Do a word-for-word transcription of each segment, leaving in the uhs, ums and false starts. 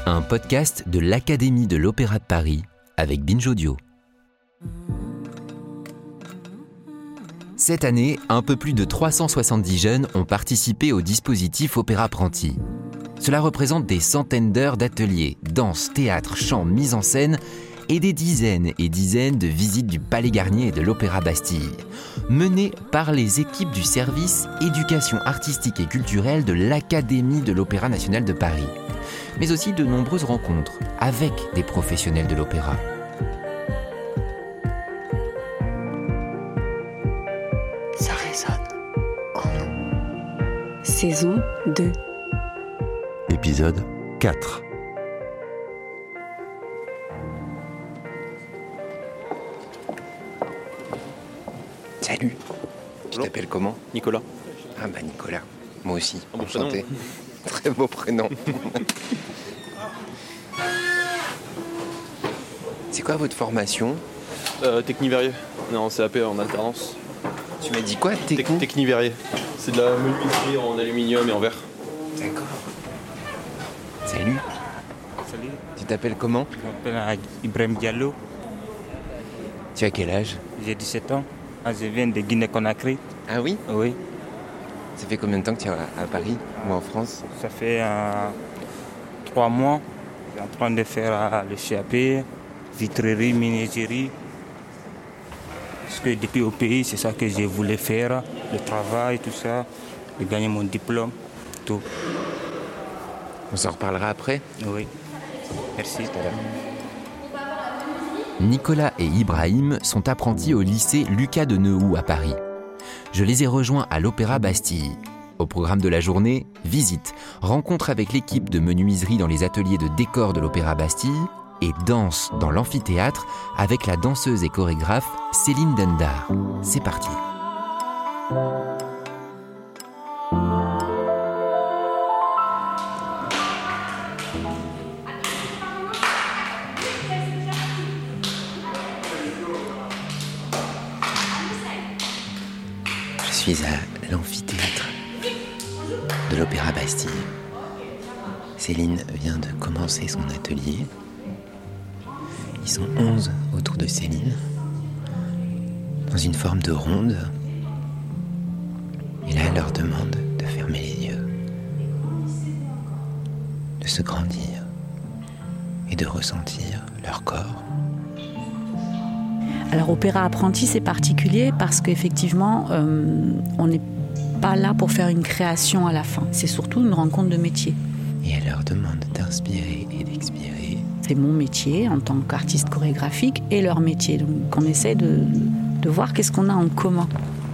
Un podcast de l'Académie de l'Opéra de Paris avec Binge Audio. Cette année, un peu plus de trois cent soixante-dix jeunes ont participé au dispositif Opéra Apprenti. Cela représente des centaines d'heures d'ateliers, danse, théâtre, chant, mise en scène et des dizaines et dizaines de visites du Palais Garnier et de l'Opéra Bastille, menées par les équipes du service éducation artistique et culturelle de l'Académie de l'Opéra national de Paris, mais aussi de nombreuses rencontres avec des professionnels de l'opéra. Ça résonne en nous. Saison deux. Épisode quatre. Salut. Tu Bonjour. t'appelles comment? Nicolas. Ah bah Nicolas. Moi aussi. Un beau Enchanté. Très beau prénom. C'est quoi votre formation? Euh, Techniverrier. On est en C A P en alternance. Tu m'as dit quoi? Tec- Technique. Techniverrier. C'est de la menuiserie en aluminium et en verre. D'accord. Salut. Salut, Tu t'appelles comment? je m'appelle Ibrahim Diallo, Tu as quel âge? j'ai dix-sept ans. Ah, je viens de Guinée-Conakry. Ah oui? Oui, Ça fait combien de temps que tu es à à Paris ou en France? ça fait euh, trois mois. Je suis en train de faire euh, le C A P, vitrerie, menuiserie. Parce que depuis au pays, c'est ça que je voulais faire, le travail, tout ça, de gagner mon diplôme, tout. On s'en reparlera après. Oui, merci. Nicolas et Ibrahim sont apprentis au lycée Lucas de Neuhou à Paris. Je les ai rejoints à l'Opéra Bastille. Au programme de la journée, visite, rencontre avec l'équipe de menuiserie dans les ateliers de décor de l'Opéra Bastille et danse dans l'amphithéâtre avec la danseuse et chorégraphe Céline Dendar. C'est parti. Je suis à l'amphithéâtre de l'Opéra Bastille. Céline vient de commencer son atelier. Ils sont onze autour de Céline, dans une forme de ronde. Et là, elle leur demande de fermer les yeux, de se grandir et de ressentir leur corps. Alors, Opéra Apprenti, c'est particulier parce qu'effectivement, euh, on n'est pas là pour faire une création à la fin. C'est surtout une rencontre de métier. Et elle leur demande d'inspirer et d'expirer. C'est mon métier en tant qu'artiste chorégraphique et leur métier. Donc, on essaie de, de voir qu'est-ce qu'on a en commun.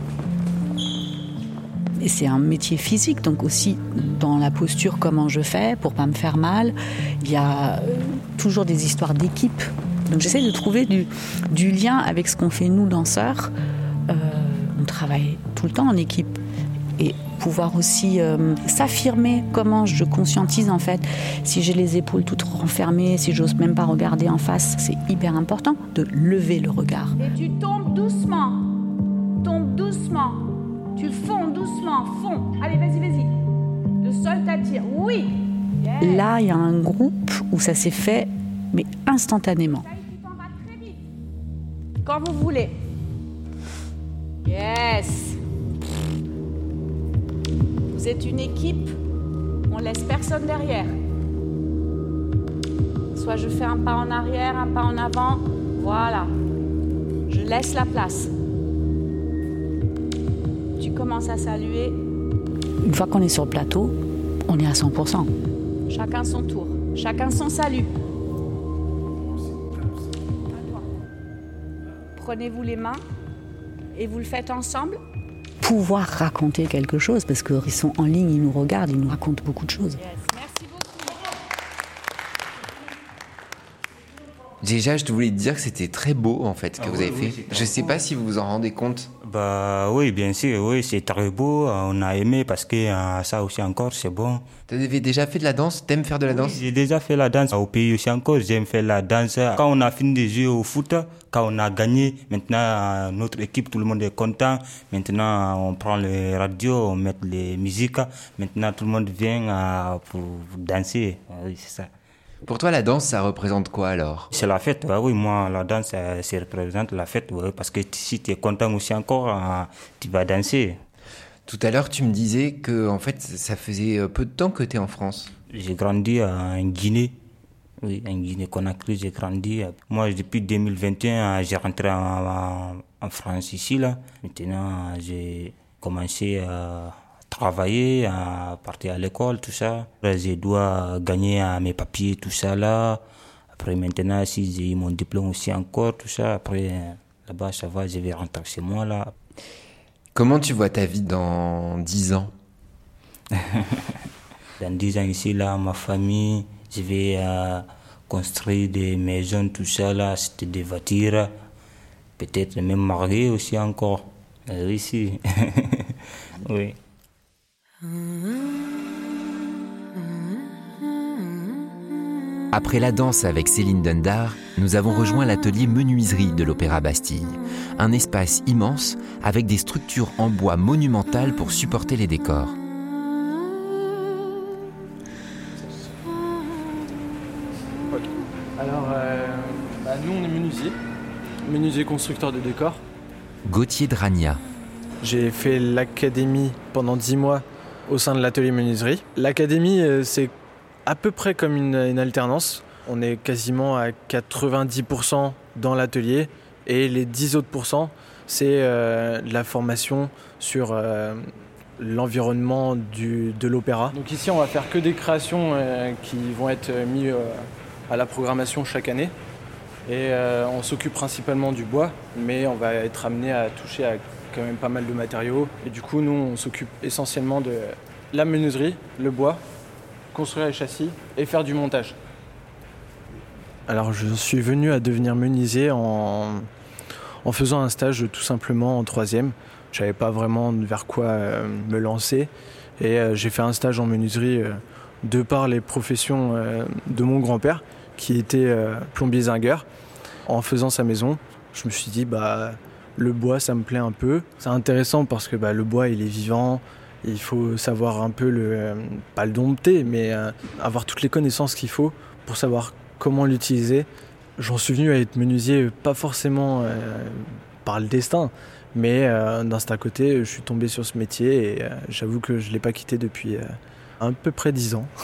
Et c'est un métier physique, donc aussi dans la posture, comment je fais pour pas me faire mal. Il y a euh, toujours des histoires d'équipe. Donc j'essaie de trouver du, du lien avec ce qu'on fait nous, danseurs. Euh, on travaille tout le temps en équipe. Et pouvoir aussi euh, s'affirmer, comment je conscientise en fait. Si j'ai les épaules toutes renfermées, si j'ose même pas regarder en face, c'est hyper important de lever le regard. Et tu tombes doucement. Tombe doucement. Tu fonds doucement. Fonds. Allez, vas-y, vas-y. Le sol t'attire. Oui. Yes. Là, il y a un groupe où ça s'est fait, mais instantanément. Ça y est, tu t'en vas très vite. Quand vous voulez. Yes. Vous êtes une équipe. On laisse personne derrière. Soit je fais un pas en arrière, un pas en avant. Voilà. Je laisse la place. Tu commences à saluer. Une fois qu'on est sur le plateau, on est à cent pour cent. Chacun son tour. Chacun son salut. Prenez-vous les mains et vous le faites ensemble. Pouvoir raconter quelque chose, parce qu'ils sont en ligne, ils nous regardent, ils nous racontent beaucoup de choses. Yes. Merci beaucoup. Déjà, je voulais te dire que c'était très beau en fait ce que Ah vous oui, avez oui, fait. c'est Je sais pas si vous vous en rendez compte. Bah oui, bien sûr, oui, c'est très beau. On a aimé parce que euh, ça aussi encore, c'est bon. Tu avais déjà fait de la danse? T'aimes faire de la danse? J'ai déjà fait la danse au pays aussi encore. J'aime faire la danse. Quand on a fini de jouer au foot, quand on a gagné, maintenant euh, notre équipe, tout le monde est content. Maintenant, on prend les radios, on met les musiques. Maintenant, tout le monde vient euh, pour danser. Oui, c'est ça. Pour toi, la danse, ça représente quoi alors ? C'est la fête, bah oui, moi, la danse, ça, ça représente la fête, ouais, parce que si tu es content aussi encore, hein, tu vas danser. Tout à l'heure, tu me disais que en fait, ça faisait peu de temps que tu es en France. J'ai grandi en Guinée, oui, en Guinée-Conakry, j'ai grandi. Moi, depuis deux mille vingt et un, j'ai rentré en, en, en France ici, là. Maintenant, j'ai commencé à travailler, à partir à l'école, tout ça. Après, je dois gagner mes papiers, tout ça, là. Après, maintenant, si j'ai mon diplôme aussi encore, tout ça. Après, là-bas, ça va, je vais rentrer chez moi, là. Comment tu vois ta vie dans dix ans ? Dans dix ans ici, là, ma famille, je vais euh, construire des maisons, tout ça, là, acheter des voitures, peut-être même marier aussi encore, euh, ici. Oui. Après la danse avec Céline Dundar, nous avons rejoint l'atelier menuiserie de l'Opéra Bastille. Un espace immense avec des structures en bois monumentales pour supporter les décors. Okay. Alors, euh, bah nous on est menuisier, menuisier constructeur de décors. Gauthier Dragna. J'ai fait l'académie pendant dix mois au sein de l'atelier menuiserie. L'académie, euh, c'est à peu près comme une, une alternance. On est quasiment à quatre-vingt-dix pour cent dans l'atelier et les dix autres pourcents, c'est euh, de la formation sur euh, l'environnement du, de l'opéra. Donc ici, on va faire que des créations euh, qui vont être mises euh, à la programmation chaque année. Et euh, on s'occupe principalement du bois, mais on va être amené à toucher à quand même pas mal de matériaux. Et du coup, nous, on s'occupe essentiellement de la menuiserie, le bois, construire les châssis et faire du montage. Alors je suis venu à devenir menuisier en, en faisant un stage tout simplement en troisième. Je savais pas vraiment vers quoi euh, me lancer et euh, j'ai fait un stage en menuiserie euh, de par les professions euh, de mon grand-père qui était euh, plombier zingueur. En faisant sa maison, je me suis dit bah le bois ça me plaît un peu. C'est intéressant parce que bah, le bois il est vivant. Il faut savoir un peu, le, euh, pas le dompter, mais euh, avoir toutes les connaissances qu'il faut pour savoir comment l'utiliser. J'en suis venu à être menuisier, pas forcément euh, par le destin, mais euh, d'un certain côté, je suis tombé sur ce métier et euh, j'avoue que je ne l'ai pas quitté depuis euh, à peu près dix ans.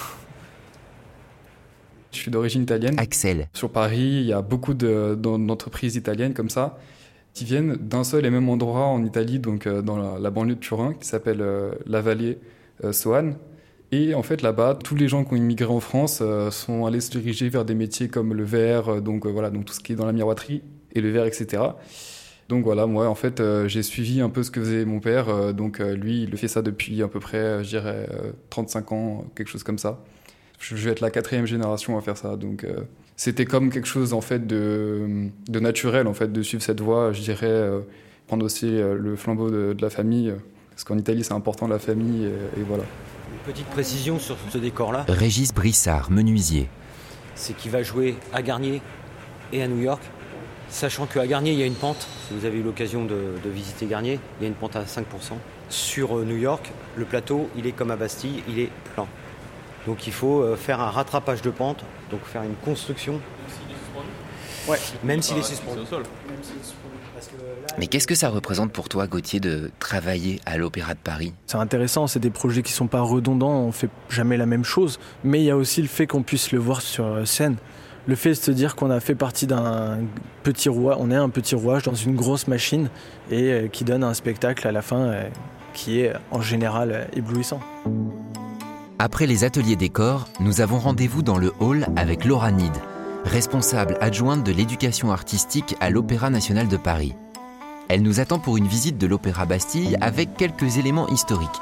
Je suis d'origine italienne. Axel. Sur Paris, il y a beaucoup de, d'entreprises italiennes comme ça, qui viennent d'un seul et même endroit en Italie, donc euh, dans la, la banlieue de Turin, qui s'appelle euh, la vallée euh, Soane. Et en fait, là-bas, tous les gens qui ont immigré en France euh, sont allés se diriger vers des métiers comme le verre, euh, donc euh, voilà, donc tout ce qui est dans la miroiterie et le verre, et cetera. Donc voilà, moi, en fait, euh, j'ai suivi un peu ce que faisait mon père. Euh, donc euh, lui, il fait ça depuis à peu près, euh, je dirais, euh, trente-cinq ans, quelque chose comme ça. Je vais être la quatrième génération à faire ça, donc... Euh, C'était comme quelque chose en fait de, de naturel en fait de suivre cette voie, je dirais, euh, prendre aussi euh, le flambeau de, de la famille, parce qu'en Italie c'est important la famille et, et voilà. Une petite précision sur ce décor-là. Régis Brissard, menuisier. C'est qu'il va jouer à Garnier et à New York, sachant qu'à Garnier il y a une pente. Si vous avez eu l'occasion de, de visiter Garnier, il y a une pente à cinq pour cent. Sur New York, le plateau, il est comme à Bastille, il est plan. Donc il faut faire un rattrapage de pente, donc faire une construction. Ouais, même s'il est suspendu. Mais qu'est-ce que ça représente pour toi, Gauthier, de travailler à l'Opéra de Paris ? C'est intéressant, c'est des projets qui ne sont pas redondants, on ne fait jamais la même chose. Mais il y a aussi le fait qu'on puisse le voir sur scène. Le fait de se dire qu'on a fait partie d'un petit rouage, on est un petit rouage dans une grosse machine et qui donne un spectacle à la fin qui est en général éblouissant. Après les ateliers décors, nous avons rendez-vous dans le hall avec Laura Nid, responsable adjointe de l'éducation artistique à l'Opéra national de Paris. Elle nous attend pour une visite de l'Opéra Bastille avec quelques éléments historiques.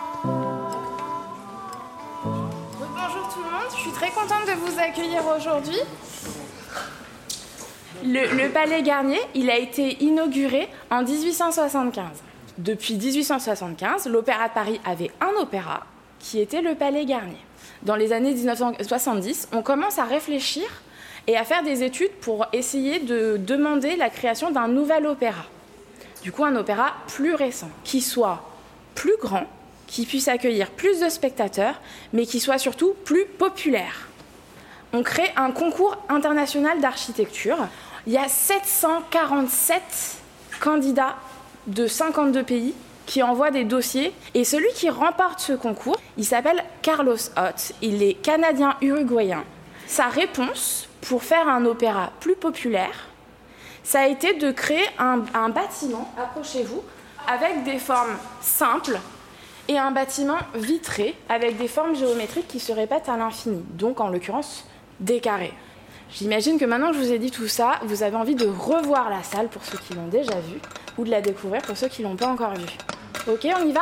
Bonjour tout le monde, je suis très contente de vous accueillir aujourd'hui. Le, le Palais Garnier, il a été inauguré en dix-huit cent soixante-quinze. Depuis dix-huit cent soixante-quinze, l'Opéra de Paris avait un opéra, qui était le Palais Garnier. Dans les années dix-neuf cent soixante-dix, on commence à réfléchir et à faire des études pour essayer de demander la création d'un nouvel opéra. Du coup, un opéra plus récent, qui soit plus grand, qui puisse accueillir plus de spectateurs, mais qui soit surtout plus populaire. on crée un concours international d'architecture. Il y a sept cent quarante-sept candidats de cinquante-deux pays qui envoient des dossiers. Et celui qui remporte ce concours, il s'appelle Carlos Ott. Il est canadien-uruguayen. Sa réponse pour faire un opéra plus populaire, ça a été de créer un, un bâtiment, approchez-vous, avec des formes simples et un bâtiment vitré avec des formes géométriques qui se répètent à l'infini. Donc, en l'occurrence, des carrés. J'imagine que maintenant que je vous ai dit tout ça, vous avez envie de revoir la salle pour ceux qui l'ont déjà vue ou de la découvrir pour ceux qui ne l'ont pas encore vue. Ok, on y va ?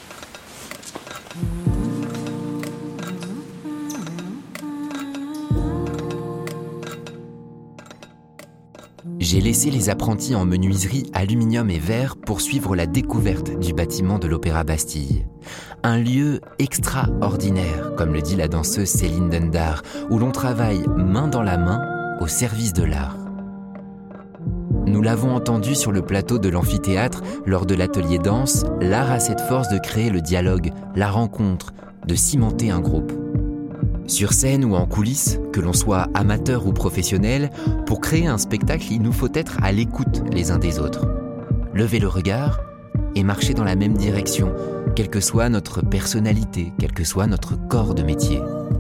J'ai laissé les apprentis en menuiserie aluminium et verre pour suivre la découverte du bâtiment de l'Opéra Bastille. Un lieu extraordinaire, comme le dit la danseuse Céline Dundar, où l'on travaille main dans la main au service de l'art. Nous l'avons entendu sur le plateau de l'amphithéâtre lors de l'atelier danse, l'art a cette force de créer le dialogue, la rencontre, de cimenter un groupe. Sur scène ou en coulisses, que l'on soit amateur ou professionnel, pour créer un spectacle, il nous faut être à l'écoute les uns des autres. Lever le regard et marcher dans la même direction, quelle que soit notre personnalité, quel que soit notre corps de métier.